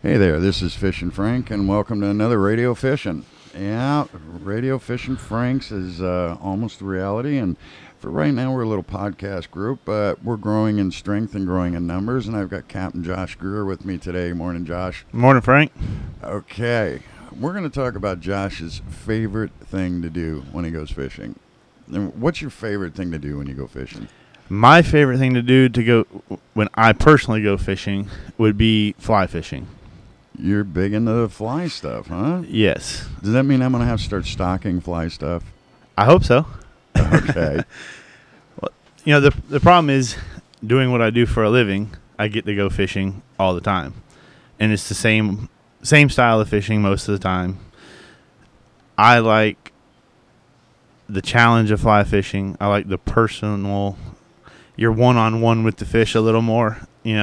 Hey there, this is Fishin' Frank, and welcome to another Radio Fishin'. Yeah, Radio Fishin' Franks is almost a reality, and for right now we're a little podcast group, but we're growing in strength and growing in numbers, and I've got Captain Josh Greer with me today. Morning, Josh. Morning, Frank. Okay, we're going to talk about Josh's favorite thing to do when he goes fishing. And what's your favorite thing to do when you go fishing? My favorite thing to do when I personally go fishing would be fly fishing. You're big into the fly stuff, huh? Yes. Does that mean I'm going to have to start stocking fly stuff? I hope so. Okay. Well, the problem is doing what I do for a living, I get to go fishing all the time. And it's the same style of fishing most of the time. I like the challenge of fly fishing. I like the personal, you're one-on-one with the fish a little more,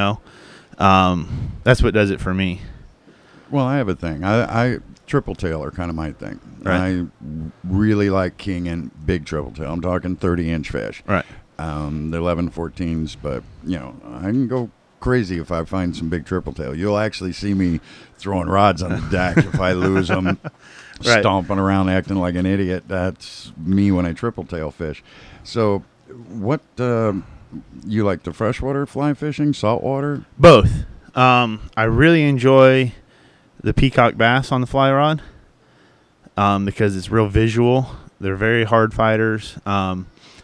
That's what does it for me. Well, I have a thing. I triple tail are kind of my thing. Right. I really like king and big triple tail. I'm talking 30-inch fish. Right. The 11-14s, but, I can go crazy if I find some big triple tail. You'll actually see me throwing rods on the deck if I lose them, Right. stomping around acting like an idiot. That's me when I triple tail fish. So what, you like the freshwater fly fishing, saltwater? Both. I really enjoy the peacock bass on the fly rod because it's real visual. They're very hard fighters, and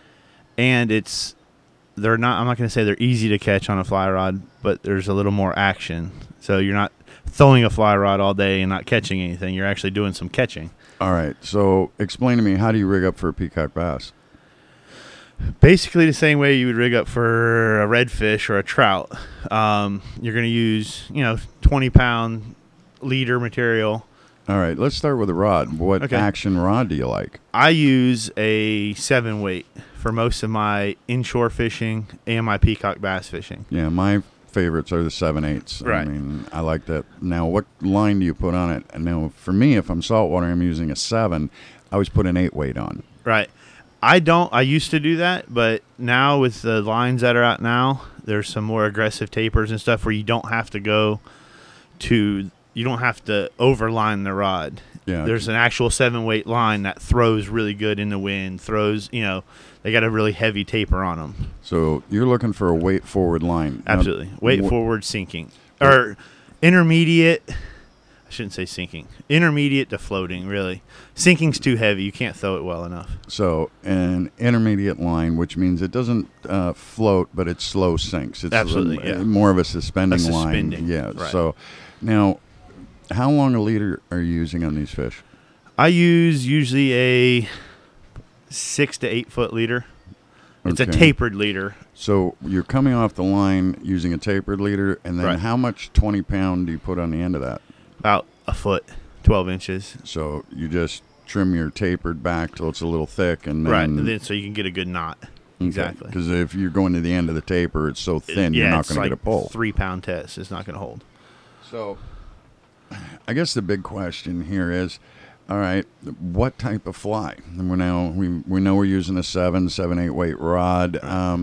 they're not. I'm not going to say they're easy to catch on a fly rod, but there's a little more action. So you're not throwing a fly rod all day and not catching anything. You're actually doing some catching. All right. So explain to me, how do you rig up for a peacock bass? Basically the same way you would rig up for a redfish or a trout. You're going to use 20-pound leader material. All right, let's start with the rod. What action rod do you like? I use a 7-weight for most of my inshore fishing and my peacock bass fishing. Yeah, my favorites are the 7/8. Right. I mean, I like that. Now, what line do you put on it? And now, for me, if I'm saltwater, I'm using a 7. I always put an 8-weight on. Right. I used to do that, but now with the lines that are out now, there's some more aggressive tapers and stuff where you don't have to overline the rod. Yeah. There's an actual 7-weight line that throws really good in the wind, they got a really heavy taper on them. So you're looking for a weight forward line. Absolutely. Weight forward sinking. Or intermediate, I shouldn't say sinking. Intermediate to floating, really. Sinking's too heavy. You can't throw it well enough. So an intermediate line, which means it doesn't float, but it slow sinks. It's Absolutely, yeah. more of a suspending line. Suspending, Yeah. right. So now, how long a leader are you using on these fish? I use usually a 6 to 8 foot leader. It's a Okay. tapered leader. So you're coming off the line using a tapered leader, and then Right. how much 20-pound do you put on the end of that? About a foot, 12 inches. So you just trim your tapered back till it's a little thick, and then Right, and then so you can get a good knot. Exactly. Because if you're going to the end of the taper, it's so thin, you're not it's going to like get a pull. 3-pound test. It's not going to hold. So I guess the big question here is, all right, what type of fly? And we know we're using a 7/8 weight rod.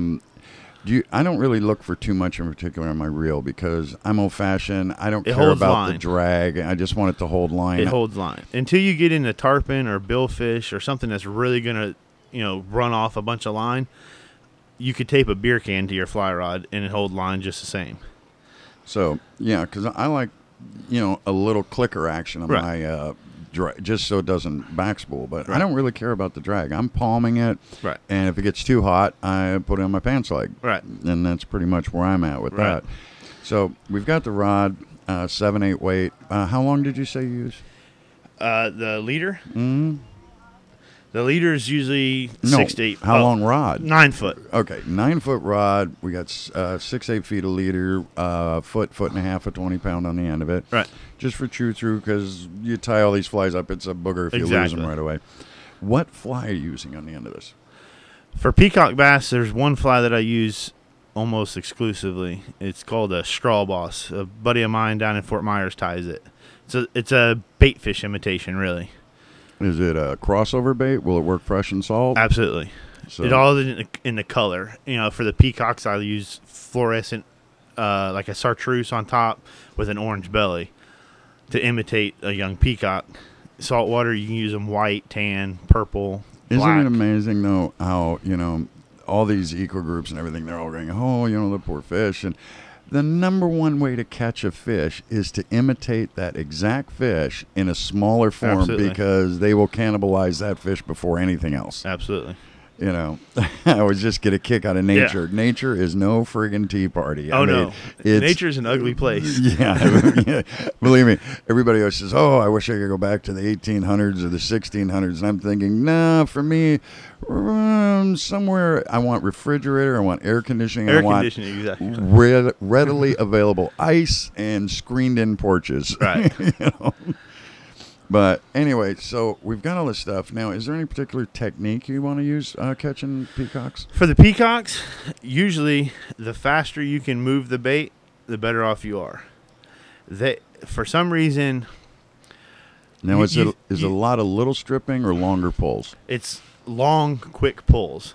I don't really look for too much in particular on my reel because I'm old-fashioned. I don't care holds about line. the drag. I just want it to hold line. It holds line. Until you get into tarpon or billfish or something that's really going to, run off a bunch of line, you could tape a beer can to your fly rod and it hold line just the same. So, yeah, because I like, a little clicker action on Right. my drag, just so it doesn't backspool. But I Right. don't really care about the drag. I'm palming it. Right. And if it gets too hot, I put it on my pants leg. Right. And that's pretty much where I'm at with Right. that. So we've got the rod, 7/8 weight. How long did you say you use? The leader? Mm-hmm. The leader is usually No. 6 to 8. How long rod? 9 foot. Okay, 9-foot rod. We got 6-8 feet of leader, foot and a half of 20-pound on the end of it. Right. Just for chew through, because you tie all these flies up, it's a booger if you lose Exactly. them right away. What fly are you using on the end of this? For peacock bass, there's one fly that I use almost exclusively. It's called a straw boss. A buddy of mine down in Fort Myers ties it. It's a bait fish imitation, really. Is it a crossover bait? Will it work fresh and salt? Absolutely. So, It all is in the color. For the peacocks, I use fluorescent, like a chartreuse on top with an orange belly. to imitate a young peacock. Saltwater, you can use them white, tan, purple, Isn't black. it amazing, though, how, all these eco groups and everything, they're all going, oh, the poor fish. And the number one way to catch a fish is to imitate that exact fish in a smaller form. Absolutely. Because they will cannibalize that fish before anything else. Absolutely. I always just get a kick out of nature. Yeah. Nature is no friggin' tea party. No. Nature's an ugly place. Yeah, believe me. Everybody always says, oh, I wish I could go back to the 1800s or the 1600s. And I'm thinking, nah, for me, somewhere I want refrigerator, I want air conditioning, Air I want conditioning, exactly. readily available ice and screened-in porches. Right. But anyway, so we've got all this stuff. Now, is there any particular technique you want to use catching peacocks? For the peacocks, usually the faster you can move the bait, the better off you are. For some reason, Now, is it a lot of little stripping or longer pulls? it's long, quick pulls.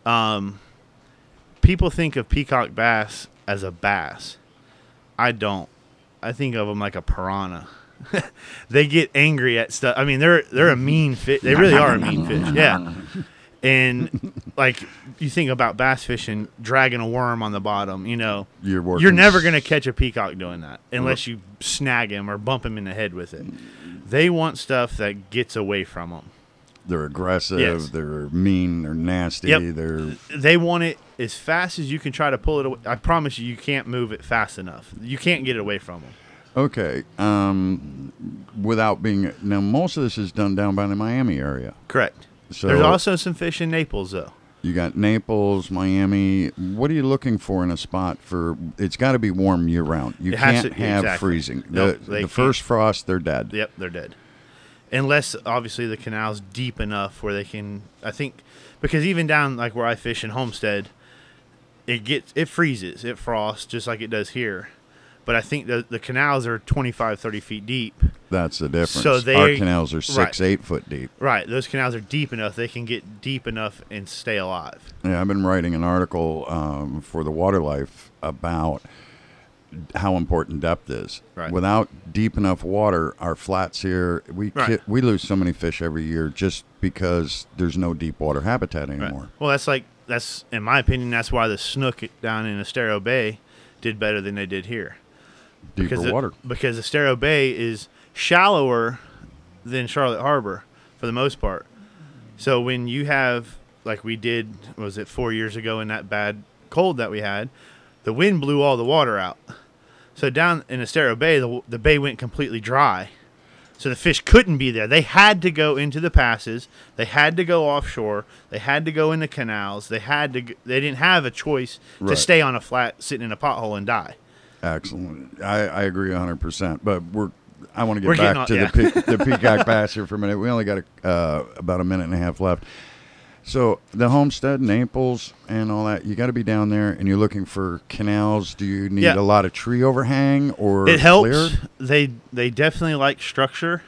People think of peacock bass as a bass. I don't. I think of them like a piranha. They get angry at stuff. I mean, they're a mean fish. They really are a mean fish. Yeah. And like you think about bass fishing, dragging a worm on the bottom, you're never going to catch a peacock doing that unless you snag him or bump him in the head with it. They want stuff that gets away from them. They're aggressive. Yes. They're mean. They're nasty. Yep. They want it as fast as you can try to pull it away. I promise you can't move it fast enough. You can't get it away from them. Okay. Without being now, most of this is done down by the Miami area. Correct. So There's also some fish in Naples, though. You got Naples, Miami. What are you looking for in a spot for? It's got to be warm year round. You can't have exactly. freezing. Nope, the first frost, they're dead. Yep, they're dead. Unless obviously the canal's deep enough where they can. I think because even down like where I fish in Homestead, it freezes, it frosts just like it does here. But I think the canals are 25, 30 feet deep. That's the difference. So our canals are 6-8 foot deep. Right. Those canals are deep enough. They can get deep enough and stay alive. Yeah, I've been writing an article for the Water Life about how important depth is. Right. Without deep enough water, our flats here, we lose so many fish every year just because there's no deep water habitat anymore. Right. Well, that's in my opinion, that's why the snook down in Estero Bay did better than they did here. Deeper water. Because Estero Bay is shallower than Charlotte Harbor for the most part. So when you have, like we did, was it 4 years ago in that bad cold that we had, the wind blew all the water out. So down in Estero Bay, the bay went completely dry. So the fish couldn't be there. They had to go into the passes. They had to go offshore. They had to go into canals. They didn't have a choice to stay on a flat, sitting in a pothole and die. Excellent. I agree 100%. But I want to get back to the peacock bass here for a minute. We only got about a minute and a half left. So the Homestead, Naples, and all that, you got to be down there, and you're looking for canals. Do you need a lot of tree overhang or it helps? Clear? They definitely like structure.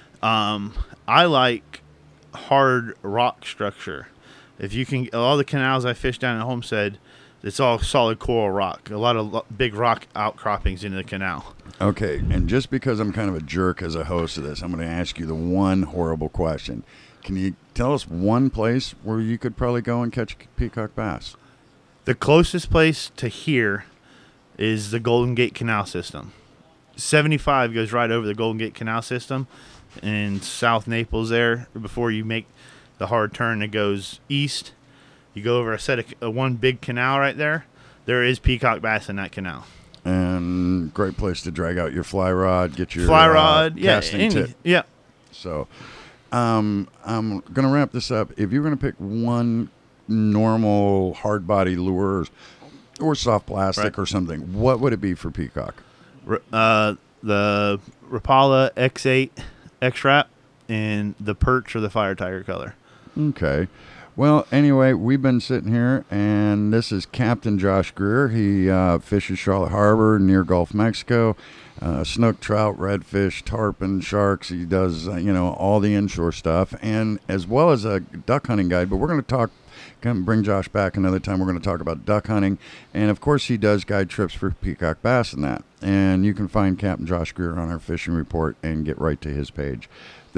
I like hard rock structure. If you can, all the canals I fish down at Homestead, it's all solid coral rock. A lot of big rock outcroppings into the canal. Okay, and just because I'm kind of a jerk as a host of this, I'm going to ask you the one horrible question. Can you tell us one place where you could probably go and catch peacock bass? The closest place to here is the Golden Gate Canal System. 75 goes right over the Golden Gate Canal System in South Naples there. Before you make the hard turn that goes east, you go over one big canal right there. There is peacock bass in that canal. And great place to drag out your fly rod, get your casting tip. Yeah. So I'm going to wrap this up. If you're going to pick one normal hard body lure or soft plastic or something, what would it be for peacock? The Rapala X8 X-Wrap and the perch or the fire tiger color. Okay. Well, anyway, we've been sitting here, and this is Captain Josh Greer. He fishes Charlotte Harbor near Gulf, Mexico. Snook, trout, redfish, tarpon, sharks. He does, all the inshore stuff, and as well as a duck hunting guide. But we're going to talk Come bring Josh back another time. We're going to talk about duck hunting. And, of course, he does guide trips for peacock bass and that. And you can find Captain Josh Greer on our fishing report and get right to his page.